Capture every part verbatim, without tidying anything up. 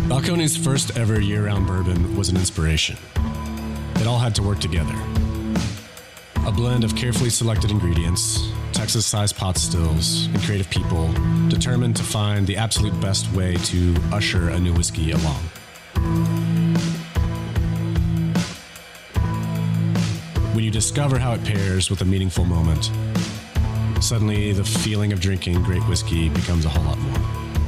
Balcones' first ever year-round bourbon was an inspiration. It all had to work together. A blend of carefully selected ingredients, Texas-sized pot stills, and creative people determined to find the absolute best way to usher a new whiskey along. When you discover how it pairs with a meaningful moment, suddenly the feeling of drinking great whiskey becomes a whole lot more.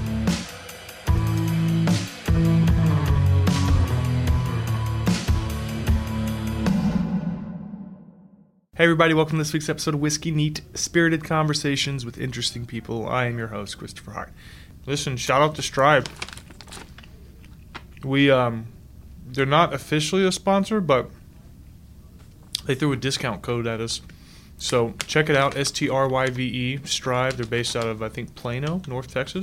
Hey everybody, welcome to this week's episode of Whiskey Neat, spirited conversations with interesting people. I am your host, Christopher Hart. Listen, shout out to Strive. We, um, they're not officially a sponsor, but they threw a discount code at us. So check it out, S T R Y V E, Strive. They're based out of, I think, Plano, North Texas.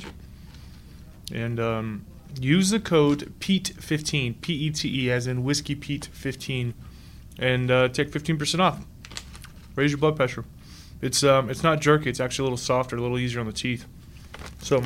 And um, use the code P E T E fifteen, P E T E, as in Whiskey Pete fifteen, and uh, take fifteen percent off. Raise your blood pressure. It's um, it's not jerky. It's actually a little softer, a little easier on the teeth. So,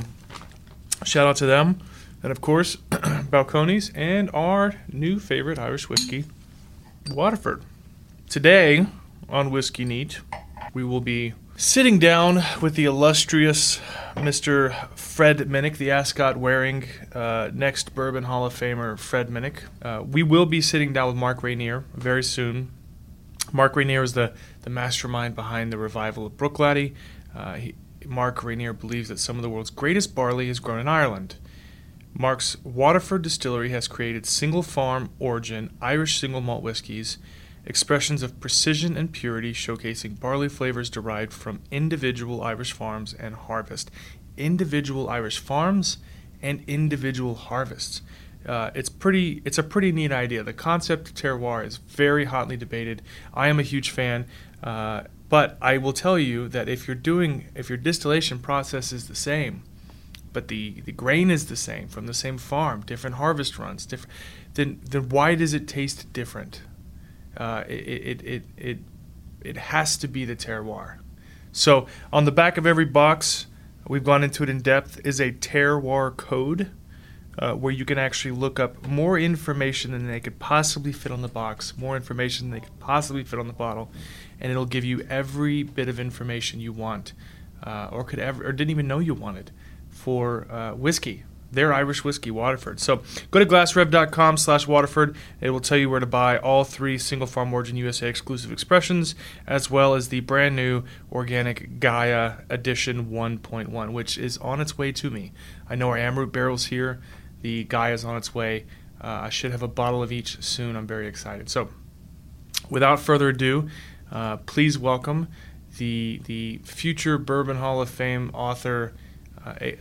shout out to them. And, of course, Balcones and our new favorite Irish whiskey, Waterford. Today, on Whiskey Neat, we will be sitting down with the illustrious Mister Fred Minnick, the ascot-wearing uh, next Bourbon Hall of Famer, Fred Minnick. Uh, we will be sitting down with Mark Rainier very soon. Mark Rainier is the, the mastermind behind the revival of Bruichladdich. Uh, he, Mark Rainier believes that some of the world's greatest barley is grown in Ireland. Mark's Waterford distillery has created single-farm origin Irish single malt whiskies, expressions of precision and purity showcasing barley flavors derived from individual Irish farms and harvest. Individual Irish farms and individual harvests. Uh, it's pretty. It's a pretty neat idea. The concept of terroir is very hotly debated. I am a huge fan, uh, but I will tell you that if you're doing, if your distillation process is the same, but the, the grain is the same from the same farm, different harvest runs, different, then then why does it taste different? Uh, it, it it it it has to be the terroir. So on the back of every box, we've gone into it in depth, is a terroir code. Uh, where you can actually look up more information than they could possibly fit on the box, more information than they could possibly fit on the bottle, and it'll give you every bit of information you want, uh, or could ever, or didn't even know you wanted, for uh, whiskey, their Irish whiskey, Waterford. So go to glassrev.com slash Waterford. It will tell you where to buy all three Single Farm Origin U S A exclusive expressions, as well as the brand new Organic Gaia Edition one point one, which is on its way to me. I know our Amroot barrel's here. The Gaia is on its way. Uh, I should have a bottle of each soon. I'm very excited. So, without further ado, uh, please welcome the the future Bourbon Hall of Fame author, uh, a, a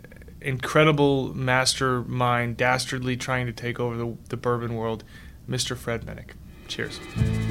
incredible mastermind, dastardly trying to take over the, the bourbon world, Mister Fred Minnick. Cheers.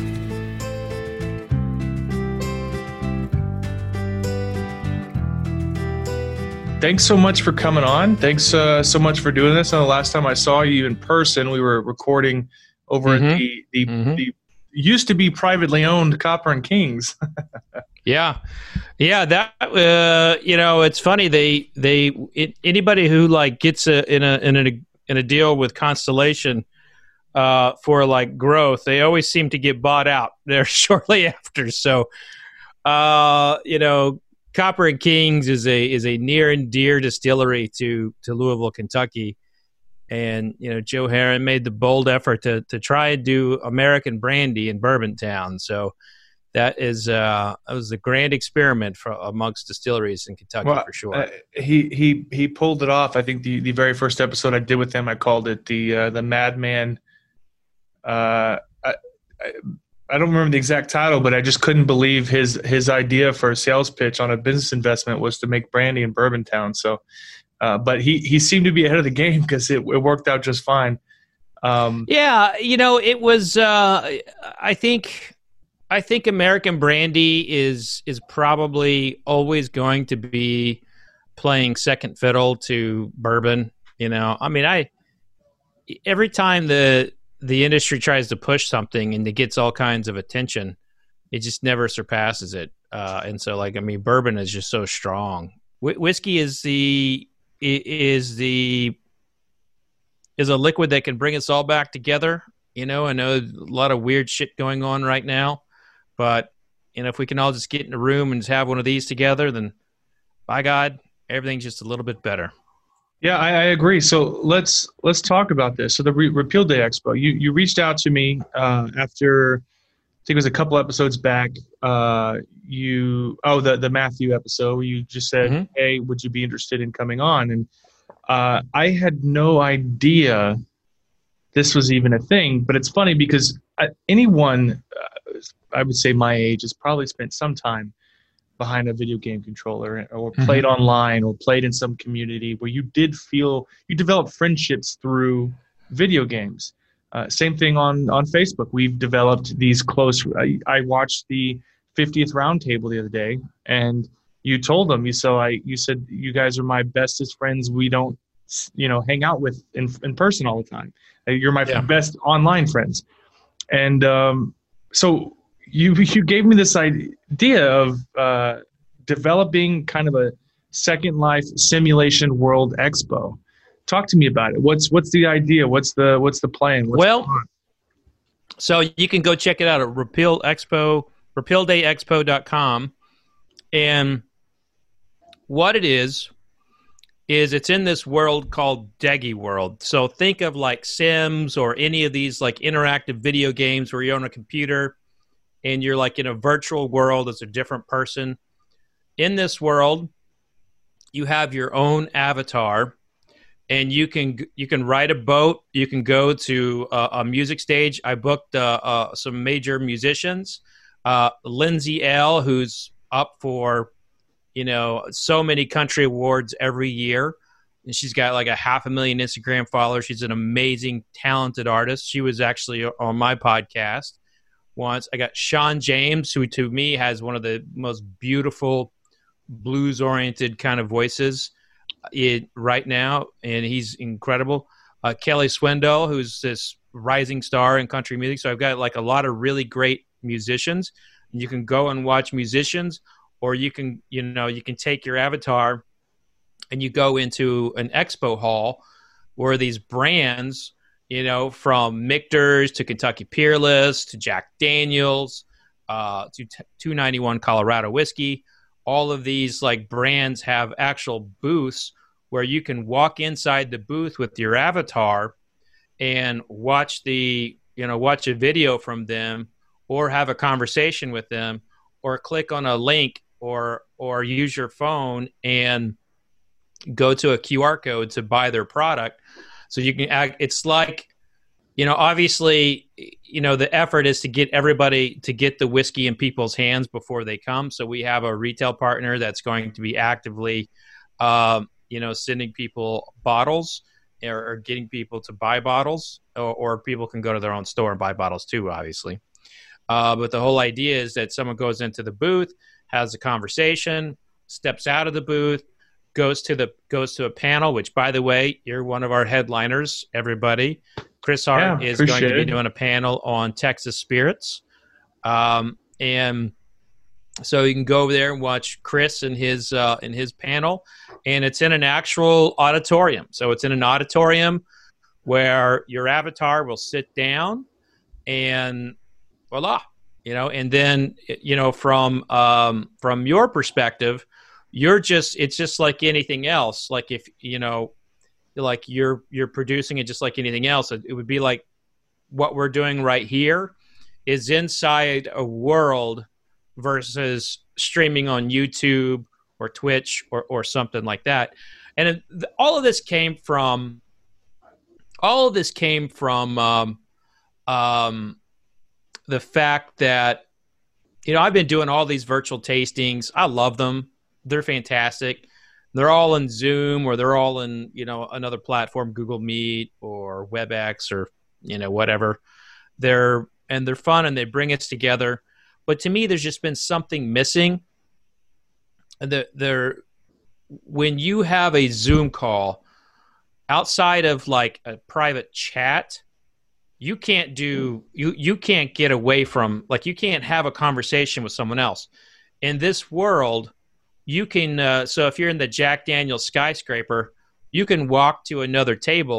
Thanks so much for coming on. Thanks uh, so much for doing this. And the last time I saw you in person, we were recording over mm-hmm. at the the, mm-hmm. the used to be privately owned Copper and Kings. yeah, yeah. That uh, you know, it's funny. They they it, anybody who like gets a, in a in a in a deal with Constellation uh, for like growth, they always seem to get bought out there shortly after. So, uh, you know. Copper and Kings is a is a near and dear distillery to to Louisville, Kentucky, and you know Joe Herron made the bold effort to to try and do American brandy in Bourbontown. So that is uh, that was a grand experiment for amongst distilleries in Kentucky well, for sure. Uh, he he he pulled it off. I think the, the very first episode I did with him, I called it the uh, the Madman. Uh, I, I, I don't remember the exact title, but I just couldn't believe his his idea for a sales pitch on a business investment was to make brandy in Bourbontown. So, uh, but he, he seemed to be ahead of the game because it, it worked out just fine. Um, yeah, you know, it was. Uh, I think I think American brandy is is probably always going to be playing second fiddle to bourbon. You know, I mean, I every time the the industry tries to push something and it gets all kinds of attention, it just never surpasses it. Uh, and so, like, I mean, bourbon is just so strong. Wh- whiskey is the is the is a liquid that can bring us all back together. You know, I know a lot of weird shit going on right now, but you know, if we can all just get in a room and just have one of these together, then by God, everything's just a little bit better. Yeah, I, I agree. So let's let's talk about this. So the Re- Repeal Day Expo, you you reached out to me uh, after, I think it was a couple episodes back. Uh, you oh the the Matthew episode where you just said, mm-hmm. "Hey, would you be interested in coming on?" And uh, I had no idea this was even a thing. But it's funny because I, anyone, uh, I would say my age, has probably spent some time behind a video game controller or played mm-hmm. online or played in some community where you did feel you developed friendships through video games. Uh, same thing on, on Facebook. We've developed these close, I, I watched the fiftieth roundtable the other day and you told them, you, so I, you said, you guys are my bestest friends. We don't, you know, hang out with in, in person all the time. You're my yeah. best online friends. And um, so You you gave me this idea of uh, developing kind of a Second Life Simulation World Expo. Talk to me about it. What's what's the idea? What's the what's the plan? What's well, so you can go check it out at Repeal Expo, repeal day expo dot com. And what it is is it's in this world called Deggy World. So think of like Sims or any of these like interactive video games where you're on a computer and you're like in a virtual world as a different person. In this world, you have your own avatar, and you can you can ride a boat. You can go to a, a music stage. I booked uh, uh, some major musicians. Uh, Lindsay L., who's up for, you know, so many country awards every year, and she's got like a half a million Instagram followers. She's an amazing, talented artist. She was actually on my podcast once. I got Sean James, who to me has one of the most beautiful blues-oriented kind of voices it, right now, and he's incredible. Uh, Kelly Swindell, who's this rising star in country music. So I've got like a lot of really great musicians. You can go and watch musicians, or you can, you know, you can take your avatar and you go into an expo hall where these brands, you know, from Michter's to Kentucky Peerless to Jack Daniels uh, to two ninety-one Colorado Whiskey. All of these like brands have actual booths where you can walk inside the booth with your avatar and watch the, you know, watch a video from them or have a conversation with them or click on a link or or use your phone and go to a Q R code to buy their product. So you can act, it's like, you know, obviously, you know, the effort is to get everybody to get the whiskey in people's hands before they come. So we have a retail partner that's going to be actively, um, you know, sending people bottles or, or getting people to buy bottles, or, or people can go to their own store and buy bottles too, obviously. Uh, but the whole idea is that someone goes into the booth, has a conversation, steps out of the booth, goes to the goes to a panel, which, by the way, you're one of our headliners, everybody. Chris Hart yeah, is going to be doing a panel on Texas spirits. Um, and so you can go over there and watch Chris and his uh, and his panel. And it's in an actual auditorium. So it's in an auditorium where your avatar will sit down and voila, you know, and then, you know, from um, from your perspective, you're just, it's just like anything else. Like if, you know, like you're, you're producing it just like anything else. It, it would be like what we're doing right here is inside a world versus streaming on YouTube or Twitch or, or something like that. And it, the, all of this came from, all of this came from um, um, the fact that, you know, I've been doing all these virtual tastings. I love them. They're fantastic. They're all in Zoom, or they're all in, you know, another platform, Google Meet or WebEx or, you know, whatever. They're, and they're fun and they bring us together. But to me, there's just been something missing. The, there, when you have a Zoom call outside of like a private chat, you can't do, you, you can't get away from, like, you can't have a conversation with someone else. In this world, you can, uh, so if you're in the Jack Daniel's skyscraper, you can walk to another table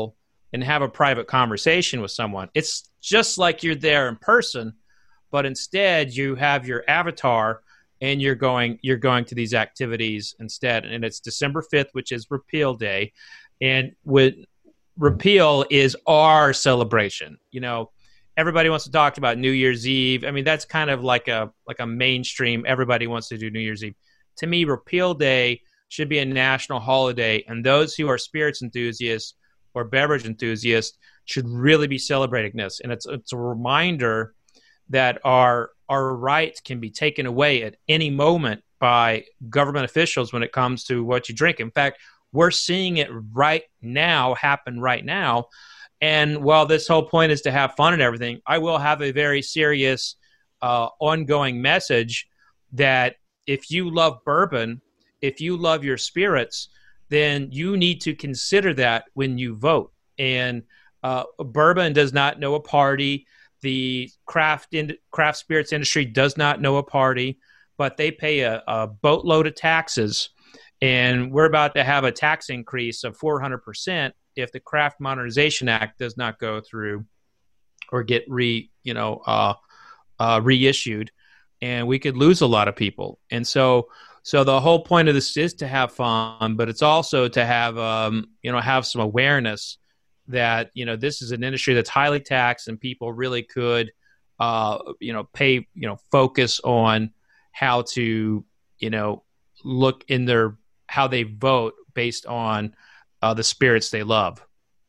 and have a private conversation with someone. It's just like you're there in person, but instead you have your avatar and you're going you're going to these activities instead. And it's December fifth, which is Repeal Day. And with Repeal is our celebration. You know, everybody wants to talk about New Year's Eve. I mean, that's kind of like a like a mainstream. Everybody wants to do New Year's Eve. To me, Repeal Day should be a national holiday, and those who are spirits enthusiasts or beverage enthusiasts should really be celebrating this. And it's it's a reminder that our our rights can be taken away at any moment by government officials when it comes to what you drink. In fact, we're seeing it right now, happen right now. And while this whole point is to have fun and everything, I will have a very serious uh, ongoing message that if you love bourbon, if you love your spirits, then you need to consider that when you vote. And uh, bourbon does not know a party. The craft in, craft spirits industry does not know a party, but they pay a, a boatload of taxes. And we're about to have a tax increase of four hundred percent if the Craft Modernization Act does not go through or get re, you know, uh, uh, reissued. And we could lose a lot of people. And so so the whole point of this is to have fun, but it's also to have, um, you know, have some awareness that, you know, this is an industry that's highly taxed and people really could, uh, you know, pay, you know, focus on how to, you know, look in their, how they vote based on uh, the spirits they love.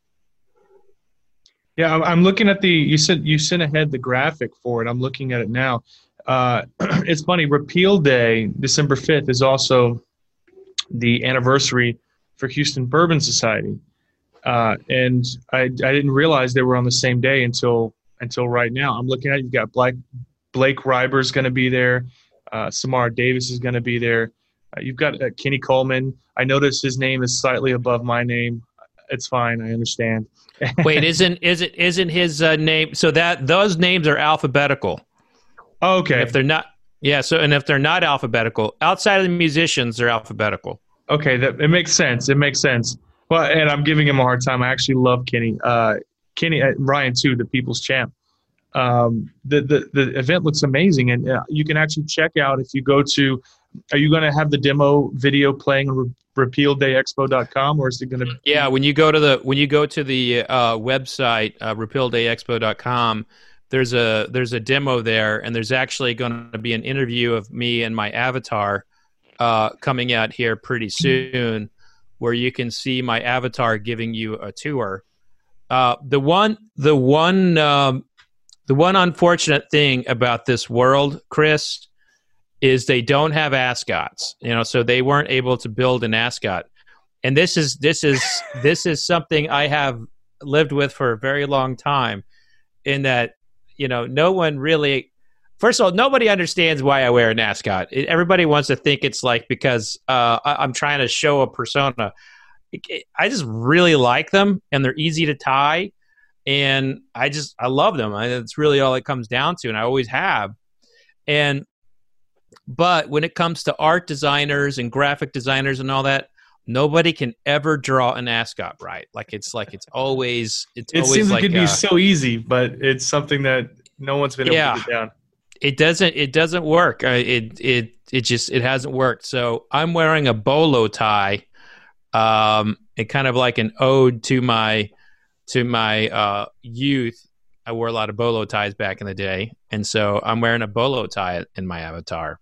Yeah, I'm- I'm looking at the, you sent, you sent ahead the graphic for it. I'm looking at it now. Uh, it's funny, Repeal Day, December fifth, is also the anniversary for Houston Bourbon Society. Uh, and I, I didn't realize they were on the same day until until right now. I'm looking at it, you've got Blake, Blake Reiber's going to be there. Uh, Samara Davis is going to be there. Uh, you've got uh, Kenny Coleman. I noticed his name is slightly above my name. It's fine. I understand. Wait, isn't is it isn't his uh, name? So that those names are alphabetical. Oh, okay. And if they're not, yeah. So and if they're not alphabetical, outside of the musicians, they're alphabetical. Okay, that it makes sense. It makes sense. Well, and I'm giving him a hard time. I actually love Kenny. Uh, Kenny uh, Ryan too, the People's Champ. Um, the, the the event looks amazing, and uh, you can actually check out if you go to. Are you going to have the demo video playing on re- repeal day expo dot com, or is it going to? Yeah, when you go to the when you go to the uh, website uh, repeal day expo dot com, there's a there's a demo there, and there's actually going to be an interview of me and my avatar uh, coming out here pretty soon, where you can see my avatar giving you a tour. Uh, the one the one um, the one unfortunate thing about this world, Chris, is they don't have ascots, you know, so they weren't able to build an ascot. And this is this is this is something I have lived with for a very long time, in that, you know, no one really, first of all, nobody understands why I wear an ascot. It, everybody wants to think it's like because uh, I, I'm trying to show a persona. It, it, I just really like them, and they're easy to tie, and I just I love them. I, that's really all it comes down to, and I always have. And but when it comes to art designers and graphic designers and all that, nobody can ever draw an ascot right. Like it's like it's always it's It always seems like like it'd uh, be so easy, but it's something that no one's been able Yeah. to get down. it doesn't it doesn't work. Uh, it it it just it hasn't worked. So I'm wearing a bolo tie, um, and kind of like an ode to my to my uh, youth. I wore a lot of bolo ties back in the day, and so I'm wearing a bolo tie in my avatar.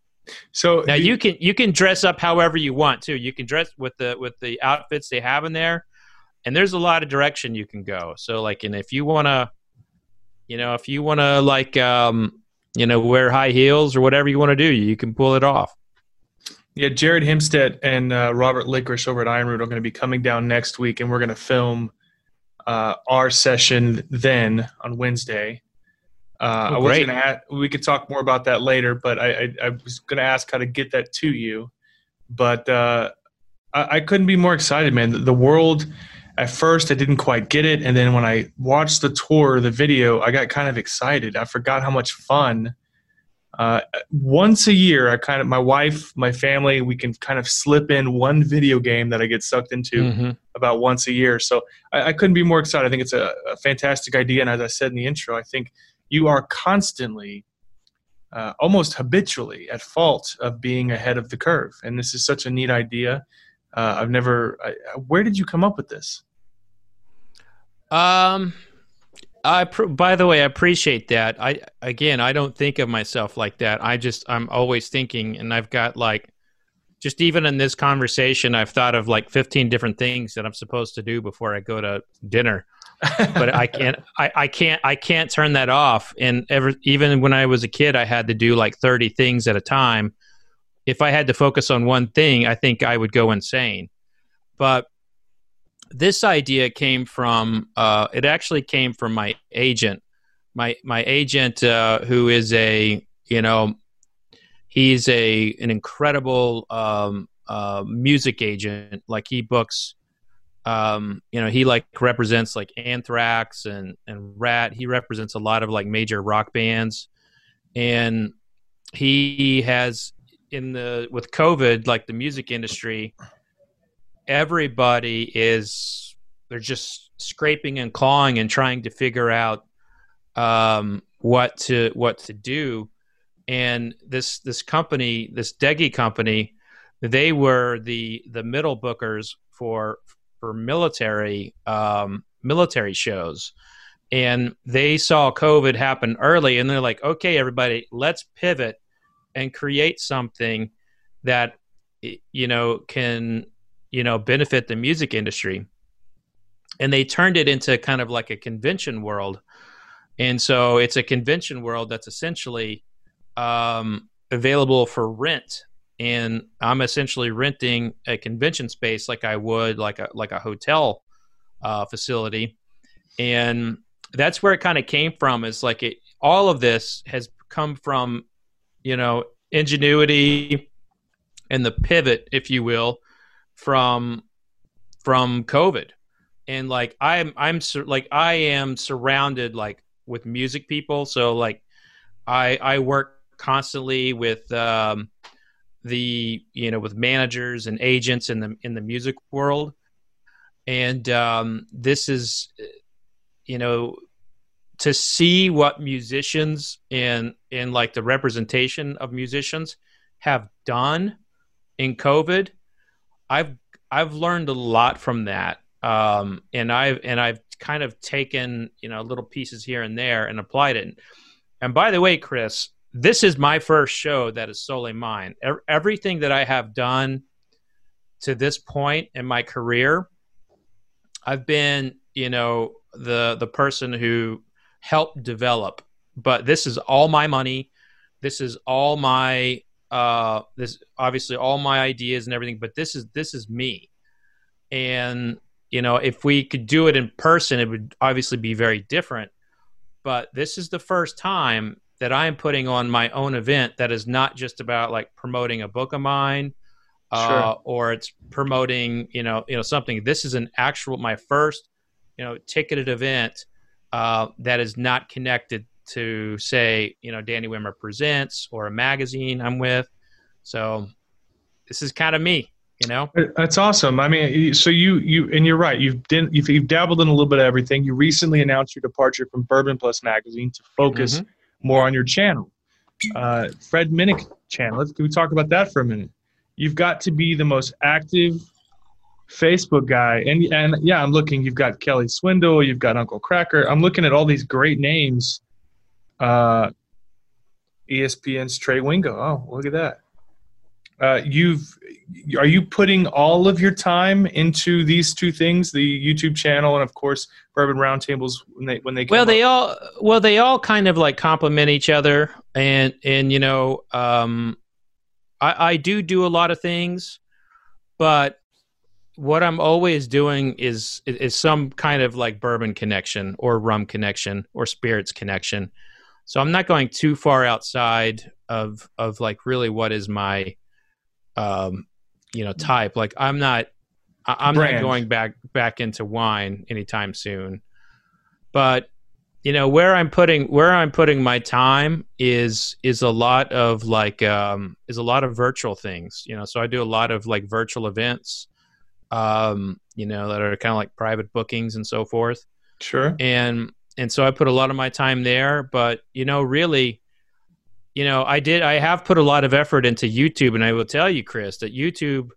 So Now the- you can you can dress up however you want too. You can dress with the with the outfits they have in there, and there's a lot of direction you can go. So like, and if you want to, you know, if you want to like, um, you know, wear high heels or whatever you want to do, you can pull it off. Yeah, Jared Himstead and uh, Robert Licorice over at Iron Root are going to be coming down next week, and we're going to film uh, our session then on Wednesday. Uh, Oh, I was great. going to add, we could talk more about that later, but I, I, I was going to ask how to get that to you. But uh, I, I couldn't be more excited, man. The, the world, at first, I didn't quite get it, and then when I watched the tour, the video, I got kind of excited. I forgot how much fun Uh, once a year, I kind of, my wife, my family, we can kind of slip in one video game that I get sucked into mm-hmm. about once a year. So I, I couldn't be more excited. I think it's a, a fantastic idea. And as I said in the intro, I think you are constantly, uh, almost habitually at fault of being ahead of the curve. And this is such a neat idea. Uh, I've never, I, where did you come up with this? Um, I, by the way, I appreciate that. I, again, I don't think of myself like that. I just, I'm always thinking, and I've got like, just even in this conversation, I've thought of like fifteen different things that I'm supposed to do before I go to dinner, but I can't, I, I can't, I can't turn that off. And ever, even when I was a kid, I had to do like thirty things at a time. If I had to focus on one thing, I think I would go insane. But this idea came from, uh, it actually came from my agent, my, my agent, uh, who is a, you know, he's a, an incredible, um, uh, music agent. Like he books, um, you know, he like represents like Anthrax and, and Rat. He represents a lot of like major rock bands. And he has in the, with COVID, like the music industry, everybody is, they're just scraping and clawing and trying to figure out um, what to what to do. And this this company, this Degi company, they were the the middle bookers for for military um, military shows, and they saw COVID happen early, and they're like, okay, everybody, let's pivot and create something that you know can. you know, benefit the music industry. And they turned it into kind of like a convention world. And so it's a convention world that's essentially um, available for rent. And I'm essentially renting a convention space like I would like a, like a hotel uh, facility. And that's where it kind of came from, is like it, all of this has come from, you know, ingenuity and the pivot, if you will, from from COVID. And like I'm I'm sur- like I am surrounded like with music people, so like I I work constantly with um the you know with managers and agents in the in the music world. And um this is you know to see what musicians and and like the representation of musicians have done in COVID. I've I've learned a lot from that, um, and I've and I've kind of taken you know little pieces here and there and applied it. And by the way, Chris, this is my first show that is solely mine. E- everything that I have done to this point in my career, I've been you know the the person who helped develop. But this is all my money. This is all my uh this obviously all my ideas and everything, but this is this is me. And you know if we could do it in person, it would obviously be very different, but this is the first time that I am putting on my own event that is not just about like promoting a book of mine uh sure. or it's promoting you know you know something. This is an actual my first you know ticketed event uh that is not connected to say, you know, Danny Wimmer Presents or a magazine I'm with. So this is kind of me, you know? That's awesome. I mean, so you, you, and you're right. You've been, you've, you've dabbled in a little bit of everything. You recently announced your departure from Bourbon Plus magazine to focus mm-hmm. more on your channel, uh, Fred Minnick channel. Let's, can we talk about that for a minute? You've got to be the most active Facebook guy. And, and yeah, I'm looking, you've got Kelly Swindle, you've got Uncle Cracker. I'm looking at all these great names. Uh, E S P N's Trey Wingo. Oh, look at that. Uh, you've are you putting all of your time into these two things, the YouTube channel and of course Bourbon Roundtables when they when they come well they up? all well they all kind of like complement each other, and and you know um, I, I do do a lot of things, but what I'm always doing is is some kind of like bourbon connection or rum connection or spirits connection. So I'm not going too far outside of of like really what is my um you know type. Like I'm not I'm Brand. not going back back into wine anytime soon. But you know, where I'm putting where I'm putting my time is is a lot of like um, is a lot of virtual things. You know, so I do a lot of like virtual events, um, you know, that are kind of like private bookings and so forth. Sure. And and so I put a lot of my time there. But you know, really, you know, I did I have put a lot of effort into YouTube, and I will tell you, Chris, that YouTube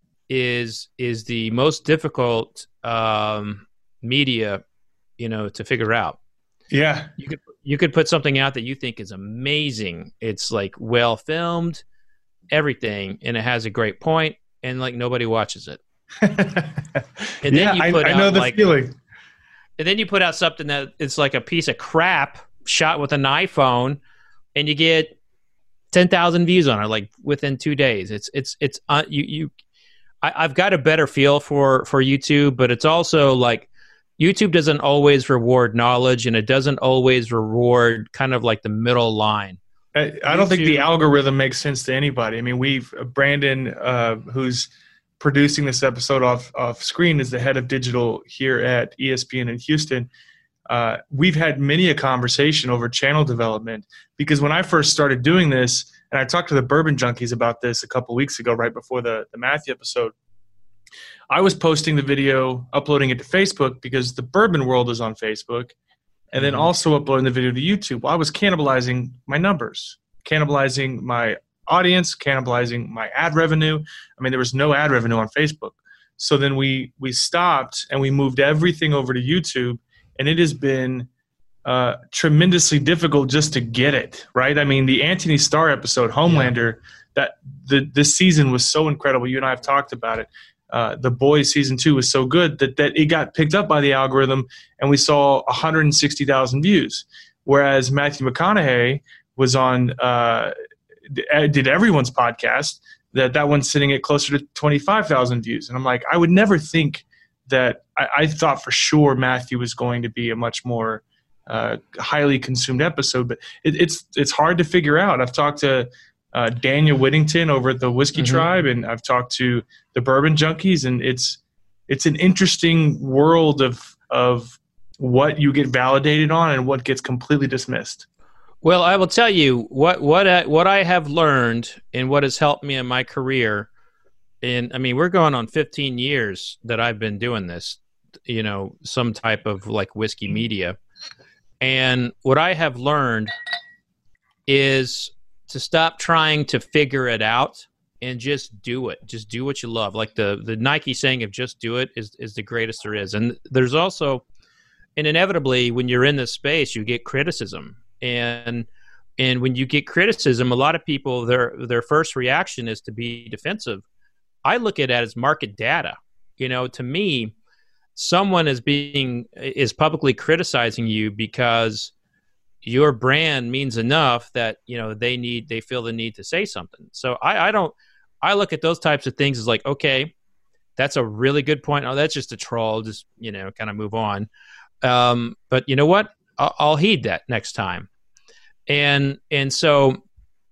is is the most difficult um, media, you know, to figure out. Yeah. You could you could put something out that you think is amazing. It's like well filmed, everything, and it has a great point, and like nobody watches it. And then yeah, you put I, I out know the like, feeling. and then you put out something that it's like a piece of crap shot with an iPhone, and you get ten thousand views on it like within two days. It's it's it's uh, you you. I, I've got a better feel for for YouTube, but it's also like, YouTube doesn't always reward knowledge, and it doesn't always reward kind of like the middle line. I, I don't think the algorithm makes sense to anybody. I mean, we've Brandon, uh, who's producing this episode off off screen, is the head of digital here at E S P N in Houston. Uh, we've had many a conversation over channel development, because when I first started doing this, and I talked to the Bourbon Junkies about this a couple weeks ago, right before the, the Matthew episode, I was posting the video, uploading it to Facebook because the bourbon world is on Facebook, and then also uploading the video to YouTube. Well, I was cannibalizing my numbers, cannibalizing my audience, cannibalizing my ad revenue. I mean, there was no ad revenue on Facebook. So then we we stopped and we moved everything over to YouTube, and it has been uh, tremendously difficult just to get it, right? I mean, the Anthony Starr episode, Homelander, yeah. that the this season was so incredible. You and I have talked about it. Uh, the Boys season two was so good that, that it got picked up by the algorithm, and we saw one hundred sixty thousand views. Whereas Matthew McConaughey was on, uh, did everyone's podcast, that that one's sitting at closer to twenty-five thousand views. And I'm like, I would never think that I, I thought for sure Matthew was going to be a much more uh, highly consumed episode, but it, it's it's hard to figure out. I've talked to Uh, Daniel Whittington over at the Whiskey mm-hmm. Tribe, and I've talked to the Bourbon Junkies, and it's it's an interesting world of of what you get validated on and what gets completely dismissed. Well, I will tell you what what I, what I have learned and what has helped me in my career. And I mean, we're going on fifteen years that I've been doing this, you know, some type of like whiskey media. And what I have learned is to stop trying to figure it out and just do it. Just do what you love. Like the, the Nike saying of just do it is, is the greatest there is. And there's also, and inevitably when you're in this space, you get criticism. And and when you get criticism, a lot of people, their their first reaction is to be defensive. I look at it as market data. You know, to me, someone is being is publicly criticizing you because your brand means enough that, you know, they need, they feel the need to say something. So I, I don't, I look at those types of things as like, okay, that's a really good point. Oh, that's just a troll. Just, you know, kind of move on. Um, but you know what? I'll, I'll heed that next time. And, and so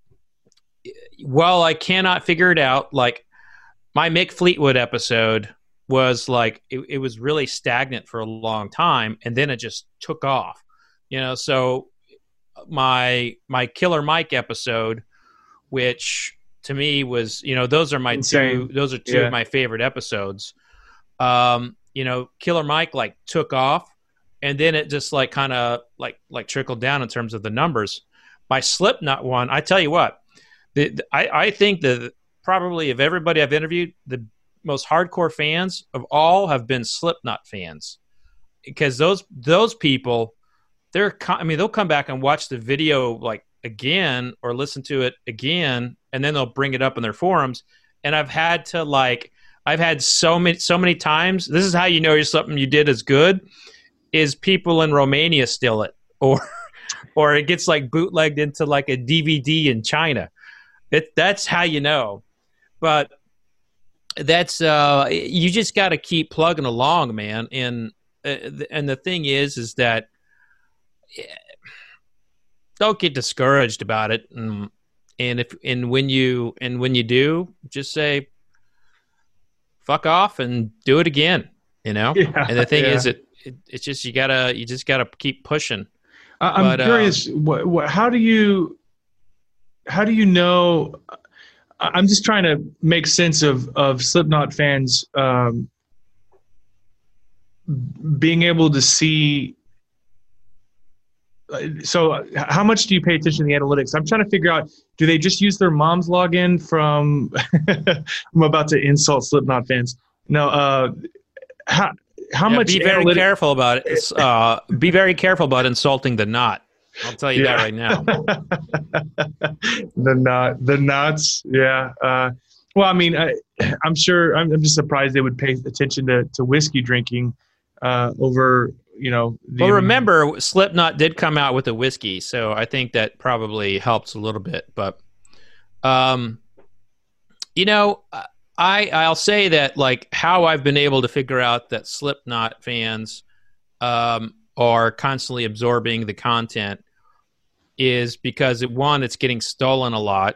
while I cannot figure it out, like my Mick Fleetwood episode was like, it, it was really stagnant for a long time. And then it just took off, you know, so my my Killer Mike episode, which to me was, you know, those are my Insane. two those are two yeah. of my favorite episodes. Um, you know, Killer Mike like took off, and then it just like kind of like like trickled down in terms of the numbers. My Slipknot one, I tell you what, the, the, I I think that probably of everybody I've interviewed, the most hardcore fans of all have been Slipknot fans, because those those people, they're, I mean, they'll come back and watch the video like again or listen to it again, and then they'll bring it up in their forums. And I've had to like, I've had so many, so many times. This is how you know you're something you did is good, is people in Romania steal it, or, or it gets like bootlegged into like a D V D in China. It that's how you know. But that's uh, you just got to keep plugging along, man. And uh, and the thing is, is that. Don't get discouraged about it, and, and if and when you and when you do, just say fuck off and do it again, you know. Yeah, and the thing yeah. is, it, it it's just you gotta you just gotta keep pushing. I, I'm But, uh, curious. What, what, how do you how do you know? I- I'm just trying to make sense of of Slipknot fans um, being able to see. So, how much do you pay attention to the analytics? I'm trying to figure out. Do they just use their mom's login from? I'm about to insult Slipknot fans. No. Uh, how how yeah, much? be very analytic- careful about it. Uh, be very careful about insulting the knot. I'll tell you Yeah. that right now. the knot, the knots. Yeah. Uh, well, I mean, I, I'm sure. I'm, I'm just surprised they would pay attention to, to whiskey drinking uh, over, you know. The, Well, remember, Slipknot did come out with a whiskey, so I think that probably helps a little bit. But, um, you know, I I'll say that like how I've been able to figure out that Slipknot fans um, are constantly absorbing the content is because one, it's getting stolen a lot,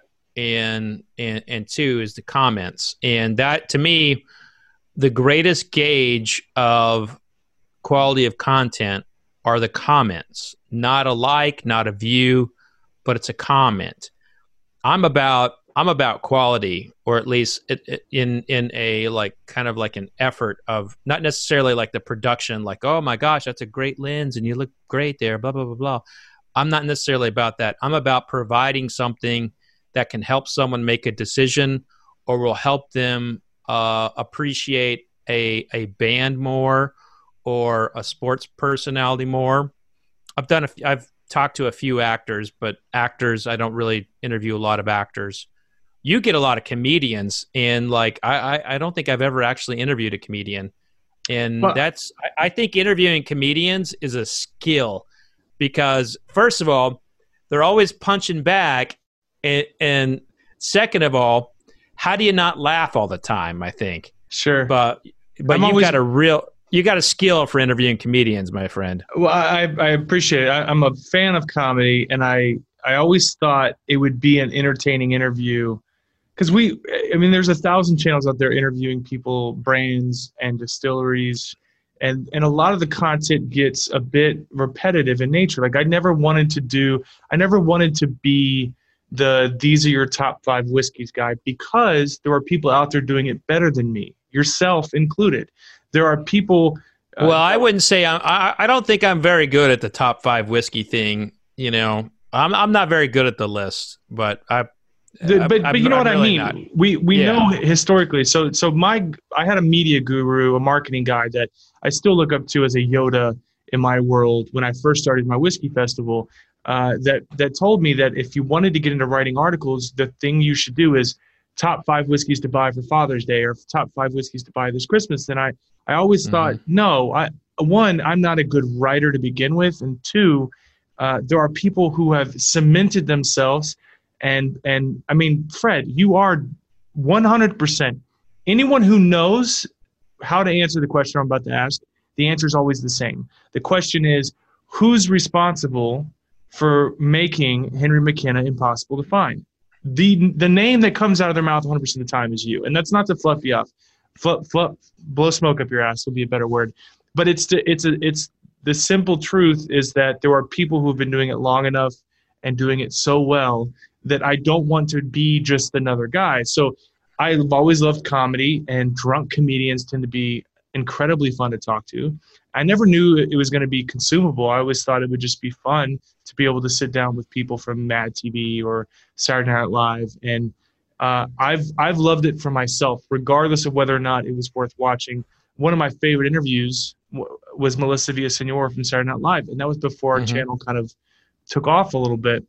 and and and two is the comments, and that to me, the greatest gauge of quality of content are the comments, not a like, not a view, but it's a comment. I'm about I'm about quality, or at least it, it, in in a like kind of like an effort of not necessarily like the production, like, oh my gosh, that's a great lens and you look great there, blah blah blah blah. I'm not necessarily about that. I'm about providing something that can help someone make a decision or will help them uh, appreciate a a band more or a sports personality more. I've done a f- I've talked to a few actors, but actors, I don't really interview a lot of actors. You get a lot of comedians, and like I, I, I don't think I've ever actually interviewed a comedian. And Well- that's I, I think interviewing comedians is a skill because first of all, they're always punching back, and, and second of all, how do you not laugh all the time? I think, Sure. but but I'm you've always- got a real you got a skill for interviewing comedians, my friend. Well, I, I appreciate it. I, I'm a fan of comedy, and I, I always thought it would be an entertaining interview because we, I mean, there's a thousand channels out there interviewing people, brands and distilleries, and and a lot of the content gets a bit repetitive in nature. Like I never wanted to do, I never wanted to be the these are your top five whiskeys guy because there are people out there doing it better than me, yourself included. There are people. Uh, Well, I wouldn't say I'm, I. I don't think I'm very good at the top five whiskey thing. You know, I'm I'm not very good at the list, but I. The, I'm- but but I'm- you know I'm what really I mean. not. We we Yeah. know historically. So so my I had a media guru, a marketing guy that I still look up to as a Yoda in my world. When I first started my whiskey festival, uh, that that told me that if you wanted to get into writing articles, the thing you should do is top five whiskeys to buy for Father's Day or top five whiskeys to buy this Christmas. And I I always Mhm. thought no. I one I'm not a good writer to begin with, and two, uh, there are people who have cemented themselves. And and I mean, Fred, you are one hundred percent. Anyone who knows how to answer the question I'm about to ask, the answer is always the same. The question is, who's responsible for making Henry McKenna impossible to find? The the name that comes out of their mouth one hundred percent of the time is you. And that's not to fluff you up. Fluff, fluff, blow smoke up your ass would be a better word. But it's the, it's a, it's the simple truth is that there are people who have been doing it long enough and doing it so well that I don't want to be just another guy. So I've always loved comedy, and drunk comedians tend to be incredibly fun to talk to. I never knew it was going to be consumable. I always thought it would just be fun to be able to sit down with people from Mad T V or Saturday Night Live. And uh, I've I've loved it for myself, regardless of whether or not it was worth watching. One of my favorite interviews w- was Melissa Villaseñor from Saturday Night Live, and that was before Mhm. our channel kind of took off a little bit.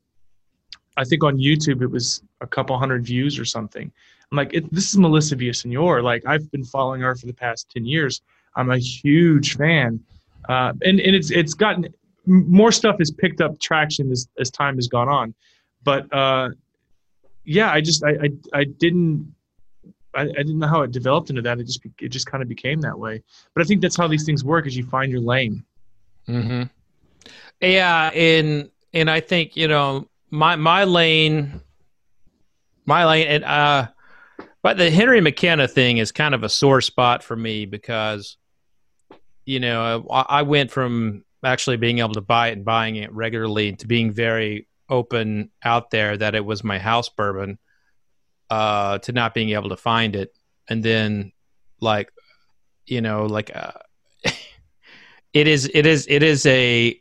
I think on YouTube it was a couple hundred views or something. I'm like, it, this is Melissa Villaseñor. Like I've been following her for the past ten years. I'm a huge fan, uh, and and it's it's gotten more stuff has picked up traction as as time has gone on. But uh, yeah, I just I I, I didn't. I, I didn't know how it developed into that. It just it just kind of became that way. But I think that's how these things work: is you find your lane. Mm-hmm. Yeah, and and I think you know my my lane, my lane, and uh, but the Henry McKenna thing is kind of a sore spot for me because you know I, I went from actually being able to buy it and buying it regularly, to being very open out there that it was my house bourbon, uh, to not being able to find it. And then like, you know, like, uh, it is, it is, it is a,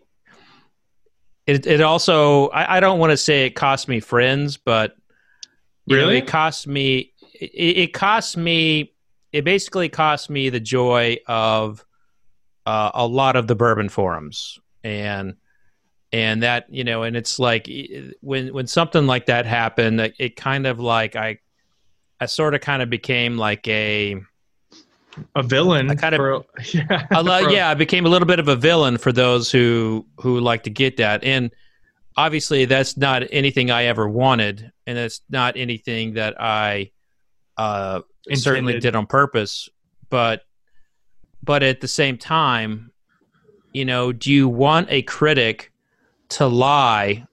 it, it also, I, I don't want to say it cost me friends, but you Really? know, it cost me, it, it cost me, it basically cost me the joy of uh, a lot of the bourbon forums. And, and that, you know, and it's like when, when something like that happened, it, it kind of like, I, I sort of kind of became like a, A villain. I kind of, for, yeah, I lo- for- yeah, I became a little bit of a villain for those who, who like to get that. And obviously that's not anything I ever wanted. And it's not anything that I, uh, certainly Intended. did on purpose, but, but at the same time, you know, do you want a critic to lie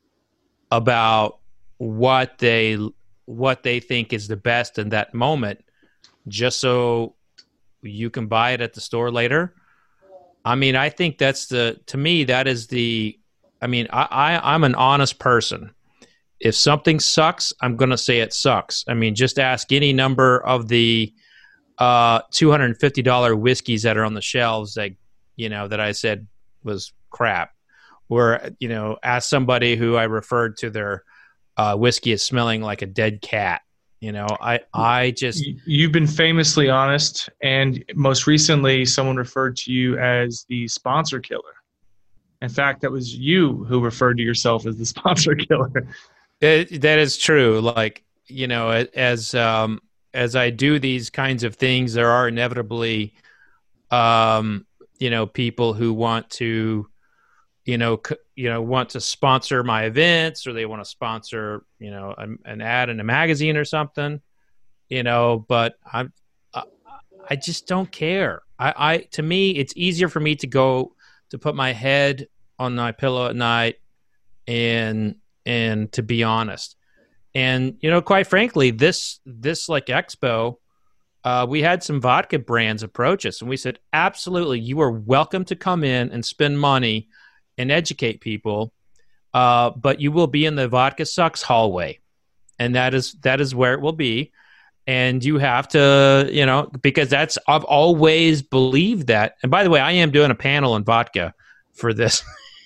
about what they, what they think is the best in that moment, just so you can buy it at the store later? I mean, I think that's the, to me, that is the, I mean, I, I I'm an honest person. If something sucks, I'm going to say it sucks. I mean, just ask any number of the uh, two hundred fifty dollars whiskeys that are on the shelves that, you know, that I said was crap. Or, you know, ask somebody who I referred to their uh, whiskey as smelling like a dead cat. You know, I, I just... Y- You've been famously honest, and most recently, someone referred to you as the sponsor killer. In fact, that was you who referred to yourself as the sponsor killer. It, that is true. Like, you know, as um, as I do these kinds of things, there are inevitably, um, you know, people who want to, you know, c- you know, want to sponsor my events, or they want to sponsor, you know, an, an ad in a magazine or something, you know. But I'm, I, I just don't care. I, I, to me, it's easier for me to go to put my head on my pillow at night and. And to be honest, and, you know, quite frankly, this, this like expo, uh, we had some vodka brands approach us, and we said, absolutely, you are welcome to come in and spend money and educate people. Uh, but you will be in the Vodka Sucks hallway, and that is, that is where it will be. And you have to, you know, because that's, I've always believed that. And by the way, I am doing a panel on vodka for this,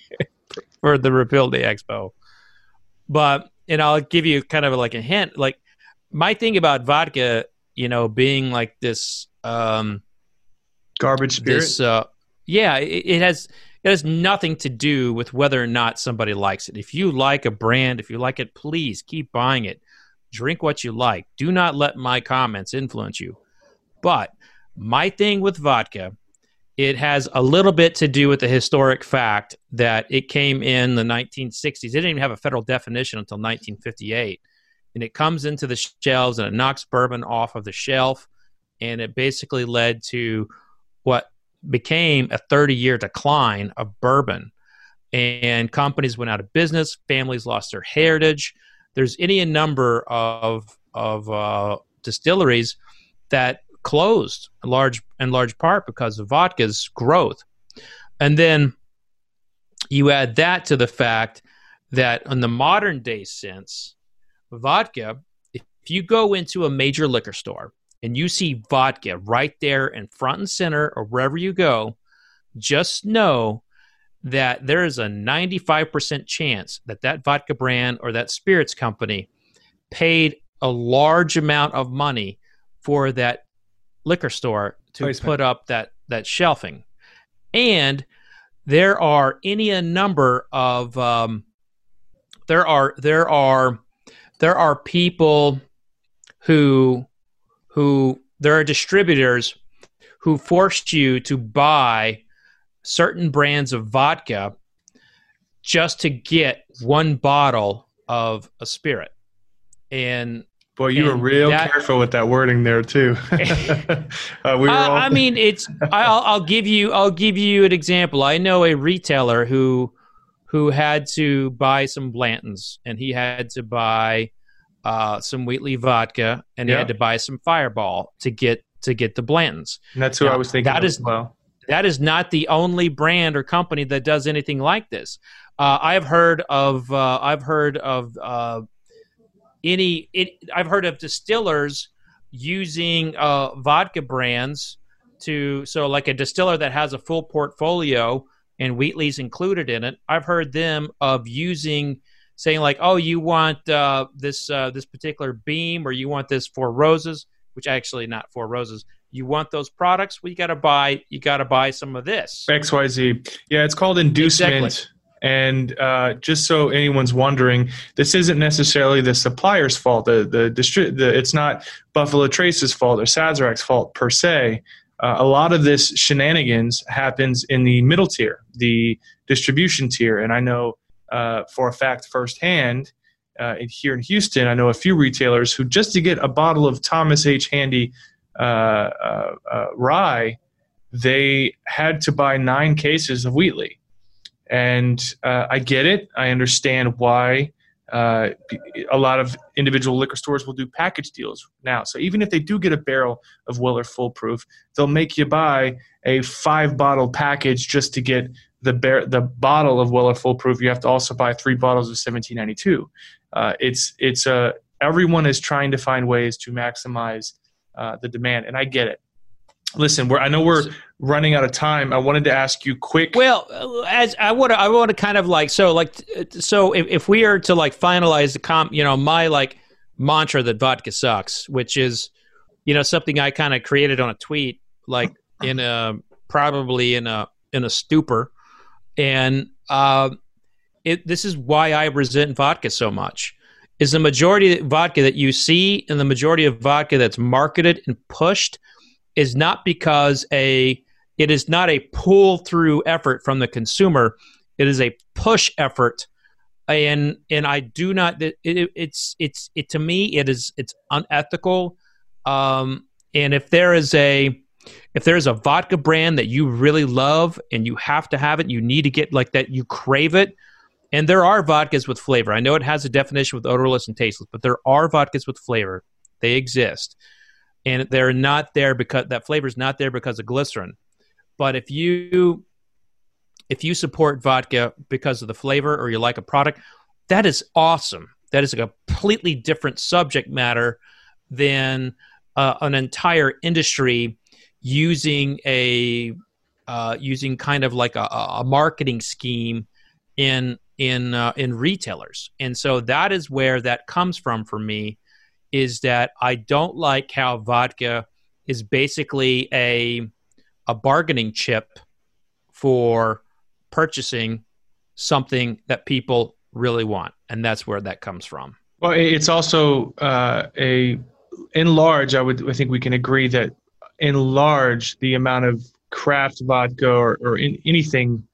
for the Repeal Day Expo. But, and I'll give you kind of like a hint, like my thing about vodka, you know, being like this, um, Garbage spirit. this, uh, yeah, it, it has, it has nothing to do with whether or not somebody likes it. If you like a brand, if you like it, please keep buying it. Drink what you like. Do not let my comments influence you. But my thing with vodka, it has a little bit to do with the historic fact that it came in the nineteen sixties. It didn't even have a federal definition until nineteen fifty-eight. And it comes into the shelves and it knocks bourbon off of the shelf. And it basically led to what became a thirty-year decline of bourbon. And companies went out of business. Families lost their heritage. There's any number of, of uh, distilleries that closed in large in large part because of vodka's growth. And then you add that to the fact that in the modern day sense, vodka, if you go into a major liquor store and you see vodka right there in front and center or wherever you go, just know that there is a ninety-five percent chance that that vodka brand or that spirits company paid a large amount of money for that liquor store to Placement. put up that, that shelving. And there are any a number of, um, there are, there are, there are people who, who, there are distributors who forced you to buy certain brands of vodka just to get one bottle of a spirit. And Boy, you were and real that- careful with that wording there too. uh, we were Uh, all- I mean, it's. I'll, I'll give you. I'll give you an example. I know a retailer who, who had to buy some Blanton's, and he had to buy uh, some Wheatley vodka, and he Yeah. had to buy some Fireball to get to get the Blanton's. and that's who Now, I was thinking that of is- as well. that is not the only brand or company that does anything like this. Uh, I've heard of uh, I've heard of uh, any it, I've heard of distillers using uh, vodka brands to so like a distiller that has a full portfolio and Wheatley's included in it. I've heard them of using saying like, oh, you want uh, this uh, this particular Beam, or you want this Four Roses, which actually not Four Roses. You want those products? Well, you got to buy. You got to buy some of this. X Y Z. Yeah, it's called inducement. Exactly. And uh, just so anyone's wondering, this isn't necessarily the supplier's fault. The the, distri- the It's not Buffalo Trace's fault or Sazerac's fault per se. Uh, a lot of this shenanigans happens in the middle tier, the distribution tier. And I know uh, for a fact firsthand uh, here in Houston, I know a few retailers who just to get a bottle of Thomas H. Handy uh, uh, uh, rye, they had to buy nine cases of Wheatley. And uh, I get it. I understand why uh, a lot of individual liquor stores will do package deals now. So even if they do get a barrel of Weller Full Proof, they'll make you buy a five-bottle package just to get the bar- the bottle of Weller Full Proof. You have to also buy three bottles of seventeen ninety-two. Uh, it's it's a everyone is trying to find ways to maximize uh, the demand, and I get it. Listen, we're, I know we're running out of time. I wanted to ask you quick. Well, as I want to, I want to kind of like so, like so. If, if we are to like finalize the comp, you know, my like mantra that vodka sucks, which is, you know, something I kind of created on a tweet, like in a probably in a in a stupor, and uh, it. This is why I resent vodka so much. Is the majority of vodka that you see, and the majority of vodka that's marketed and pushed, is not because a it is not a pull through effort from the consumer. It is a push effort, and and I do not. It, it, it's it's it to me. It is it's unethical. Um, and if there is a if there is a vodka brand that you really love and you have to have it, you need to get like that. You crave it. And there are vodkas with flavor. I know it has a definition with odorless and tasteless, but there are vodkas with flavor. They exist. And they're not there because that flavor is not there because of glycerin. But if you if you support vodka because of the flavor or you like a product, that is awesome. That is a completely different subject matter than uh, an entire industry using a uh, using kind of like a, a marketing scheme in in uh, in retailers. And so that is where that comes from for me. Is that I don't like how vodka is basically a a bargaining chip for purchasing something that people really want, and that's where that comes from. Well, it's also uh, a in large. I would I think we can agree that in large the amount of craft vodka or, or in, anything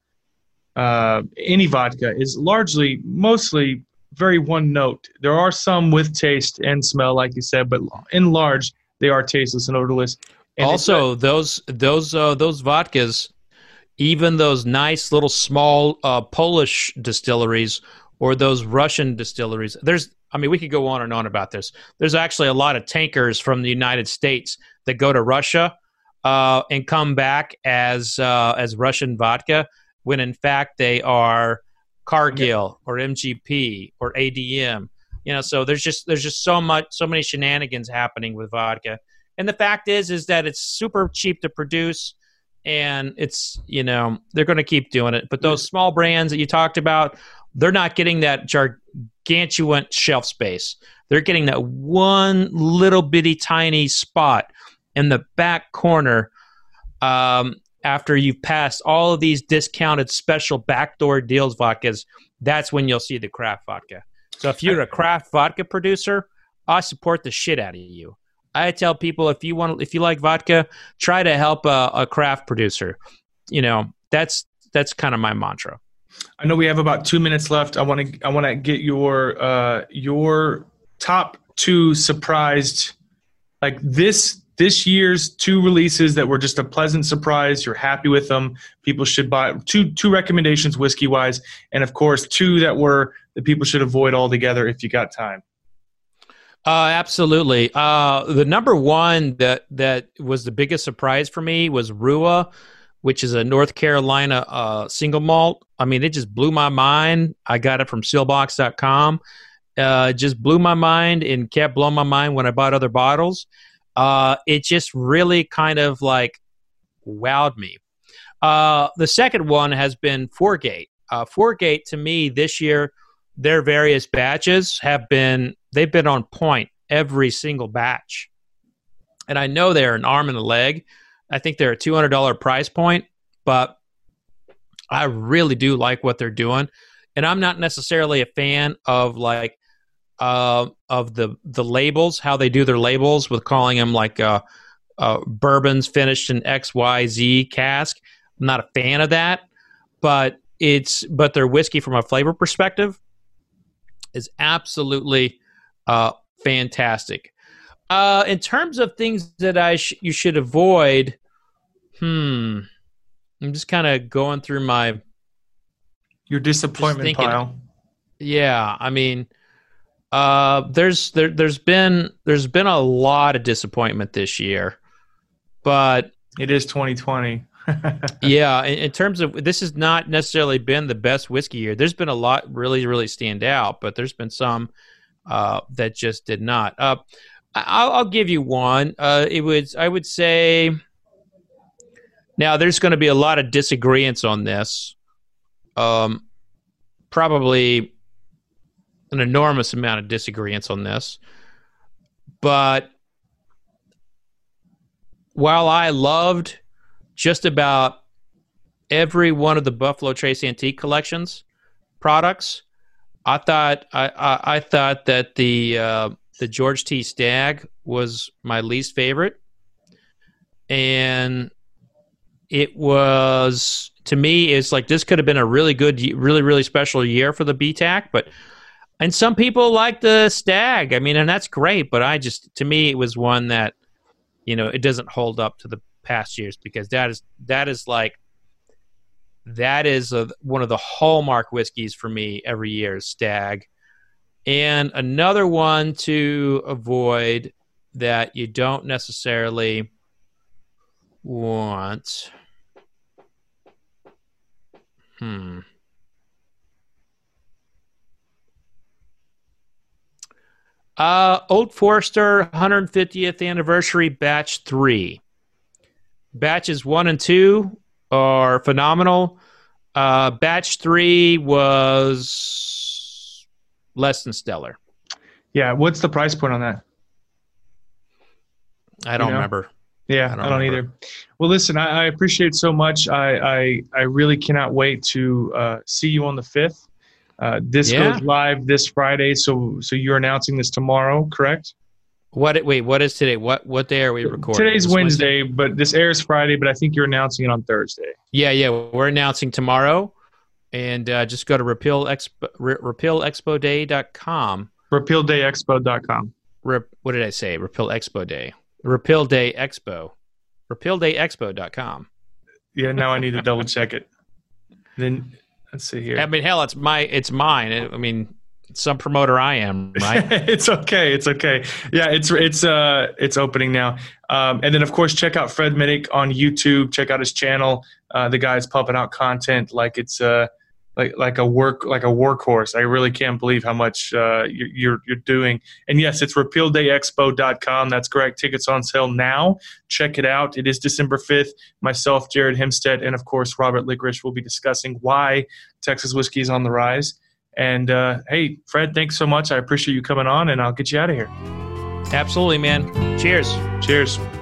uh, any vodka is largely mostly very one note. There are some with taste and smell, like you said, but in large, they are tasteless and odorless. And also, those those uh, those vodkas, even those nice little small uh, Polish distilleries or those Russian distilleries. There's, I mean, we could go on and on about this. There's actually a lot of tankers from the United States that go to Russia uh, and come back as uh, as Russian vodka, when in fact they are Cargill or M G P or A D M, you know. So there's just there's just so much so many shenanigans happening with vodka, and the fact is is that it's super cheap to produce, and it's, you know, they're going to keep doing it. But those small brands that you talked about, they're not getting that gargantuan shelf space. They're getting that one little bitty tiny spot in the back corner. Um, After you've passed all of these discounted special backdoor deals vodkas, that's when you'll see the craft vodka. So if you're a craft vodka producer, I support the shit out of you. I tell people, if you want, if you like vodka, try to help a, a craft producer. You know, that's that's kind of my mantra. I know we have about two minutes left. I want to I want to get your uh, your top two surprised, like this. This year's two releases that were just a pleasant surprise. You're happy with them. People should buy two two recommendations whiskey wise, and of course two that were that people should avoid altogether if you got time. Uh, absolutely. Uh, the number one that that was the biggest surprise for me was Rua, which is a North Carolina uh, single malt. I mean, it just blew my mind. I got it from sealbox dot com. Uh, it just blew my mind and kept blowing my mind when I bought other bottles. Uh, it just really kind of like wowed me. Uh, the second one has been Foregate. Uh, Foregate, to me, this year, their various batches have been, they've been on point every single batch. And I know they're an arm and a leg. I think they're a two hundred dollars price point, but I really do like what they're doing. And I'm not necessarily a fan of like, uh, of the, the labels, how they do their labels with calling them like, uh, uh, bourbons finished in X Y Z cask. I'm not a fan of that, but it's, but their whiskey from a flavor perspective is absolutely, uh, fantastic. Uh, in terms of things that I sh- you should avoid, hmm, I'm just kind of going through my your disappointment thinking, pile. Yeah, I mean, uh, there's there there's been there's been a lot of disappointment this year, but it is twenty twenty. Yeah, in, in terms of, this has not necessarily been the best whiskey year. There's been a lot really really stand out, but there's been some uh, that just did not. Uh, I'll, I'll give you one. Uh, it was, I would say, now there's going to be a lot of disagreements on this. Um, probably an enormous amount of disagreements on this. But while I loved just about every one of the Buffalo Trace Antique Collections products, I thought I, I, I thought that the uh, the George T. Stagg was my least favorite, and it was, to me, it's like this could have been a really good, really really special year for the B T A C. But and some people like the Stagg. I mean, and that's great. But I just, to me, it was one that, you know, it doesn't hold up to the past years, because that is that is like. That is a, one of the hallmark whiskeys for me every year, is Stagg. And another one to avoid that you don't necessarily want. Hmm. Uh, Old Forester one hundred fiftieth Anniversary Batch three. Batches one and two are phenomenal. Uh, batch three was less than stellar. Yeah, what's the price point on that? I don't you know? remember. Yeah, I don't, I don't either. Well, listen, I, I appreciate so much. I, I I really cannot wait to uh, see you on the fifth. Uh, this Yeah. goes live this Friday, so so you're announcing this tomorrow, correct? What? Wait, what is today? What what day are we recording? Today's This Wednesday, but this airs Friday. But I think you're announcing it on Thursday. Yeah, yeah, we're announcing tomorrow, and uh, just go to repeal expo, re, repeal expo day dot com. repeal day expo dot com. Rep, what did I say? Repeal Expo Day. Repeal Day Expo. repeal day expo dot com. Yeah, now I need to double check it. Then let's see here. I mean, hell, it's my, it's mine. I mean, some promoter I am, right? It's okay. It's okay. Yeah, it's it's uh it's opening now. Um, and then of course check out Fred Minnick on YouTube. Check out his channel. Uh, the guy's pumping out content like it's uh like like a work like a workhorse. I really can't believe how much uh you're you're, you're doing. And yes, it's repeal day expo dot com. That's correct. Tickets on sale now. Check it out. It is December fifth. Myself, Jared Hemstead, and of course Robert Licorice will be discussing why Texas whiskey is on the rise. And, uh, hey, Fred, thanks so much. I appreciate you coming on, and I'll get you out of here. Absolutely, man. Cheers. Cheers.